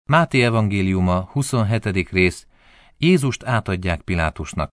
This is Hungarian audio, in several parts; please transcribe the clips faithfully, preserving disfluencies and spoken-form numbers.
Máté evangéliuma, huszonhetedik rész, Jézust átadják Pilátusnak.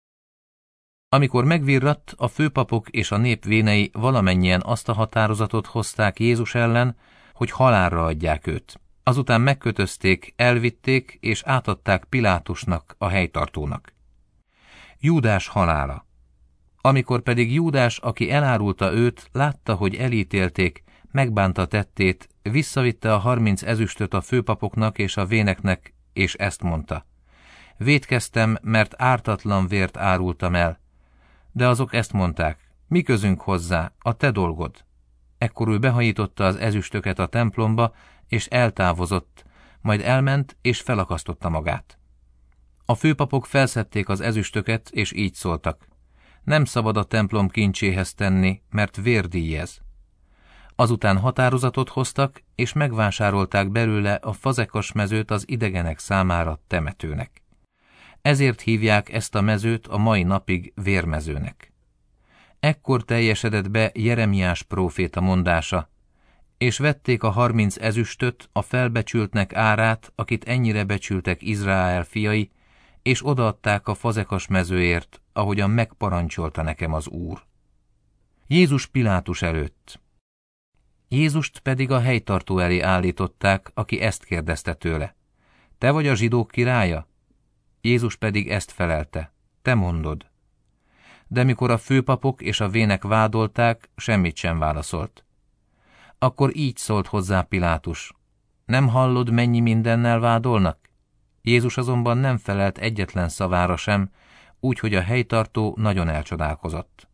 Amikor megvirratt, a főpapok és a nép vénei valamennyien azt a határozatot hozták Jézus ellen, hogy halálra adják őt. Azután megkötözték, elvitték és átadták Pilátusnak, a helytartónak. Júdás halála. Amikor pedig Júdás, aki elárulta őt, látta, hogy elítélték, megbánta tettét, visszavitte a harminc ezüstöt a főpapoknak és a véneknek, és ezt mondta: vétkeztem, mert ártatlan vért árultam el. De azok ezt mondták: mi közünk hozzá, a te dolgod. Ekkor ő behajította az ezüstöket a templomba, és eltávozott, majd elment, és felakasztotta magát. A főpapok felszedték az ezüstöket, és így szóltak: nem szabad a templom kincséhez tenni, mert vérdíjez. Azután határozatot hoztak, és megvásárolták belőle a fazekas mezőt az idegenek számára temetőnek. Ezért hívják ezt a mezőt a mai napig vérmezőnek. Ekkor teljesedett be Jeremiás próféta mondása: és vették a harminc ezüstöt, a felbecsültnek árát, akit ennyire becsültek Izrael fiai, és odaadták a fazekas mezőért, ahogyan megparancsolta nekem az Úr. Jézus Pilátus előtt. Jézust pedig a helytartó elé állították, aki ezt kérdezte tőle: te vagy a zsidók királya? Jézus pedig ezt felelte: te mondod. De mikor a főpapok és a vének vádolták, semmit sem válaszolt. Akkor így szólt hozzá Pilátus: nem hallod, mennyi mindennel vádolnak? Jézus azonban nem felelt egyetlen szavára sem, úgyhogy a helytartó nagyon elcsodálkozott.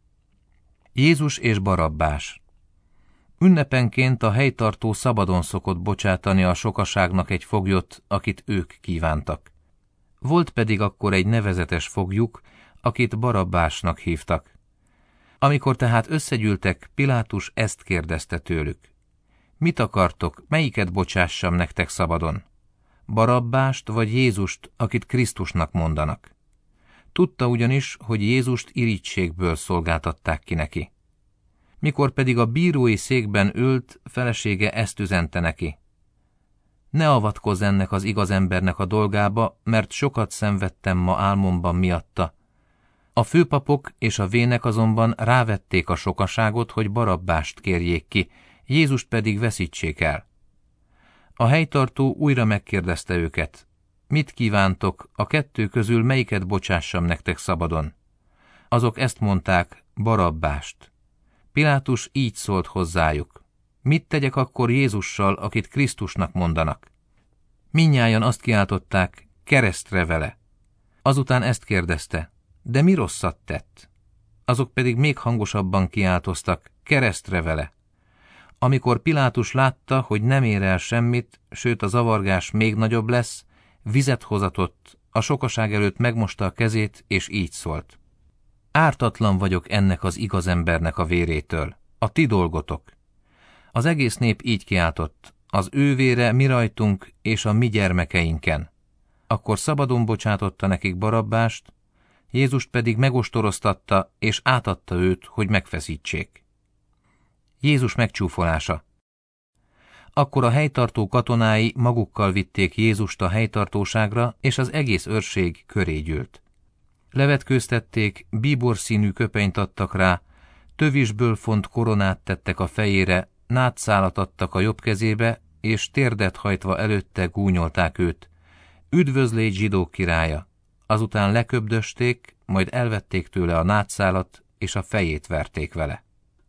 Jézus és Barabbás. Ünnepenként a helytartó szabadon szokott bocsátani a sokaságnak egy foglyot, akit ők kívántak. Volt pedig akkor egy nevezetes foglyuk, akit Barabbásnak hívtak. Amikor tehát összegyűltek, Pilátus ezt kérdezte tőlük: mit akartok, melyiket bocsássam nektek szabadon? Barabbást vagy Jézust, akit Krisztusnak mondanak? Tudta ugyanis, hogy Jézust irigységből szolgáltatták ki neki. Mikor pedig a bírói székben ült, felesége ezt üzente neki: ne avatkozz ennek az igaz embernek a dolgába, mert sokat szenvedtem ma álmomban miatta. A főpapok és a vének azonban rávették a sokaságot, hogy Barabbást kérjék ki, Jézust pedig veszítsék el. A helytartó újra megkérdezte őket: mit kívántok, a kettő közül melyiket bocsássam nektek szabadon? Azok ezt mondták: Barabbást. Pilátus így szólt hozzájuk: mit tegyek akkor Jézussal, akit Krisztusnak mondanak? Mindnyájan azt kiáltották: keresztre vele. Azután ezt kérdezte: de mi rosszat tett? Azok pedig még hangosabban kiáltoztak: keresztre vele. Amikor Pilátus látta, hogy nem ér el semmit, sőt a zavargás még nagyobb lesz, vizet hozatott, a sokaság előtt megmosta a kezét, és így szólt: ártatlan vagyok ennek az igaz embernek a vérétől, a ti dolgotok. Az egész nép így kiáltott: az ő vére mi rajtunk és a mi gyermekeinken. Akkor szabadon bocsátotta nekik Barabbást, Jézust pedig megostoroztatta, és átadta őt, hogy megfeszítsék. Jézus megcsúfolása. Akkor a helytartó katonái magukkal vitték Jézust a helytartóságra, és az egész őrség köré gyűlt. Levetkőztették, bíborszínű köpenyt adtak rá, tövisből font koronát tettek a fejére, nátszálat adtak a jobb kezébe, és térdet hajtva előtte gúnyolták őt: üdvözlégy zsidók királya! Azután leköbdösték, majd elvették tőle a nátszálat, és a fejét verték vele.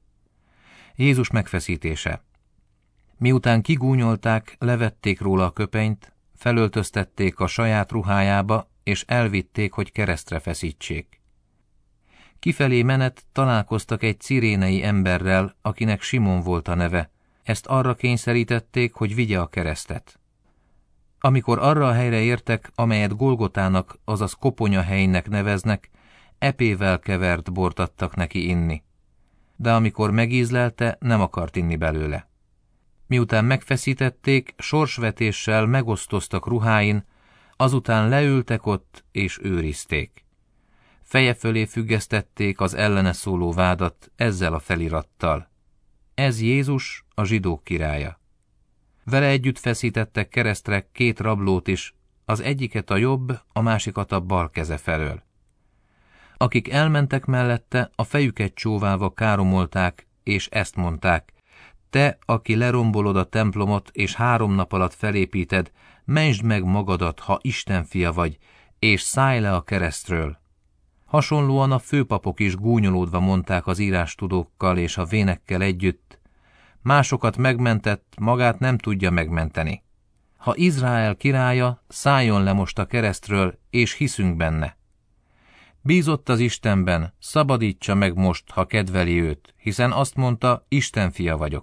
Jézus megfeszítése. Miután kigúnyolták, levették róla a köpenyt, felöltöztették a saját ruhájába, és elvitték, hogy keresztre feszítsék. Kifelé menet találkoztak egy cirénei emberrel, akinek Simon volt a neve. Ezt arra kényszerítették, hogy vigye a keresztet. Amikor arra a helyre értek, amelyet Golgotának, azaz koponyahelynek neveznek, epével kevert bort adtak neki inni. De amikor megízlelte, nem akart inni belőle. Miután megfeszítették, sorsvetéssel megosztoztak ruháin, azután leültek ott és őrizték. Feje fölé függesztették az ellene szóló vádat ezzel a felirattal: ez Jézus, a zsidók királya. Vele együtt feszítettek keresztre két rablót is, az egyiket a jobb, a másikat a bal keze felől. Akik elmentek mellette, a fejüket csóválva káromolták, és ezt mondták: te, aki lerombolod a templomot, és három nap alatt felépíted, mentsd meg magadat, ha Isten fia vagy, és szállj le a keresztről. Hasonlóan a főpapok is gúnyolódva mondták az írástudókkal és a vénekkel együtt: másokat megmentett, magát nem tudja megmenteni. Ha Izrael királya, szálljon le most a keresztről, és hiszünk benne. Bízott az Istenben, szabadítsa meg most, ha kedveli őt, hiszen azt mondta, Isten fia vagyok.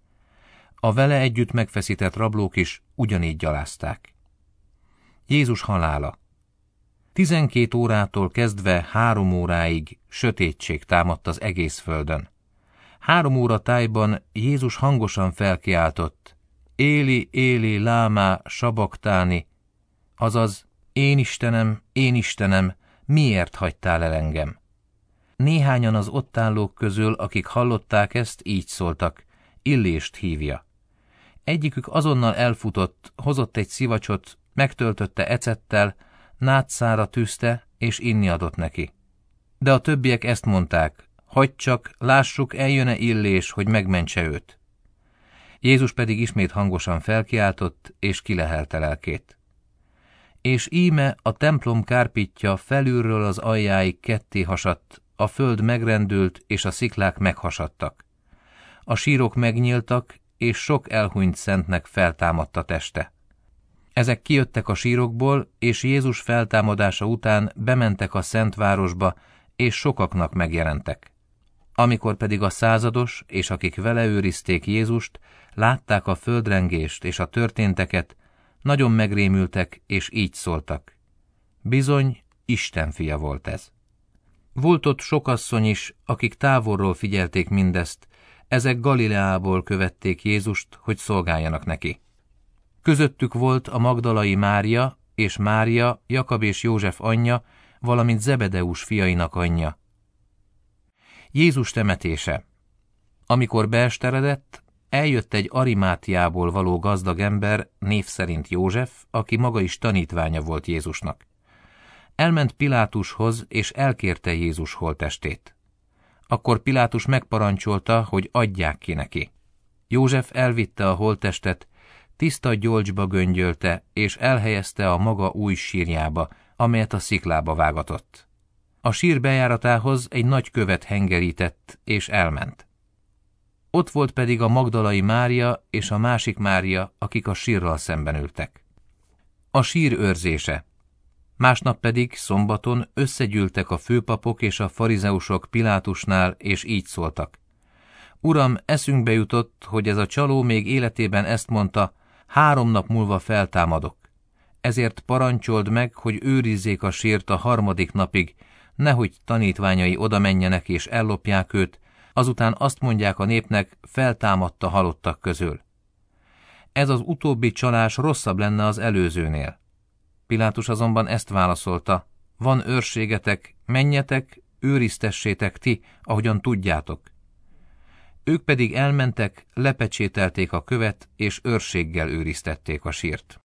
A vele együtt megfeszített rablók is ugyanígy gyalázták. Jézus halála. Tizenkét órától kezdve három óráig sötétség támadt az egész földön. Három óra tájban Jézus hangosan felkiáltott: Éli, Éli, lámá, sabaktáni, azaz, én Istenem, én Istenem, miért hagytál el engem? Néhányan az ott állók közül, akik hallották ezt, így szóltak: Illést hívja. Egyikük azonnal elfutott, hozott egy szivacsot, megtöltötte ecettel, nátszára tűzte, és inni adott neki. De a többiek ezt mondták: hagyd csak, lássuk, eljön-e Illés, hogy megmentse őt. Jézus pedig ismét hangosan felkiáltott, és kilehelte lelkét. És íme a templom kárpitja felülről az aljáig ketté hasadt, a föld megrendült, és a sziklák meghasadtak. A sírok megnyíltak, és sok elhunyt szentnek feltámadt a teste. Ezek kijöttek a sírokból, és Jézus feltámadása után bementek a Szentvárosba, és sokaknak megjelentek. Amikor pedig a százados, és akik vele őrizték Jézust, látták a földrengést és a történteket, nagyon megrémültek, és így szóltak: bizony, Isten fia volt ez. Volt ott sok asszony is, akik távolról figyelték mindezt, ezek Galileából követték Jézust, hogy szolgáljanak neki. Közöttük volt a magdalai Mária, és Mária, Jakab és József anyja, valamint Zebedeus fiainak anyja. Jézus temetése. Amikor beesteredett, eljött egy Arimátiából való gazdag ember, név szerint József, aki maga is tanítványa volt Jézusnak. Elment Pilátushoz, és elkérte Jézus holttestét. Akkor Pilátus megparancsolta, hogy adják ki neki. József elvitte a holttestet, tiszta gyolcsba göngyölte, és elhelyezte a maga új sírjába, amelyet a sziklába vágatott. A sír bejáratához egy nagy követ hengerített, és elment. Ott volt pedig a magdalai Mária és a másik Mária, akik a sírral szemben ültek. A sír őrzése. Másnap pedig, szombaton összegyűltek a főpapok és a farizeusok Pilátusnál, és így szóltak: Uram, eszünkbe jutott, hogy ez a csaló még életében ezt mondta: három nap múlva feltámadok. Ezért parancsold meg, hogy őrizzék a sírt a harmadik napig, nehogy tanítványai oda menjenek és ellopják őt, azután azt mondják a népnek, feltámadt a halottak közül. Ez az utóbbi csalás rosszabb lenne az előzőnél. Pilátus azonban ezt válaszolta: van őrségetek, menjetek, őriztessétek ti, ahogyan tudjátok. Ők pedig elmentek, lepecsételték a követ, és őrséggel őriztették a sírt.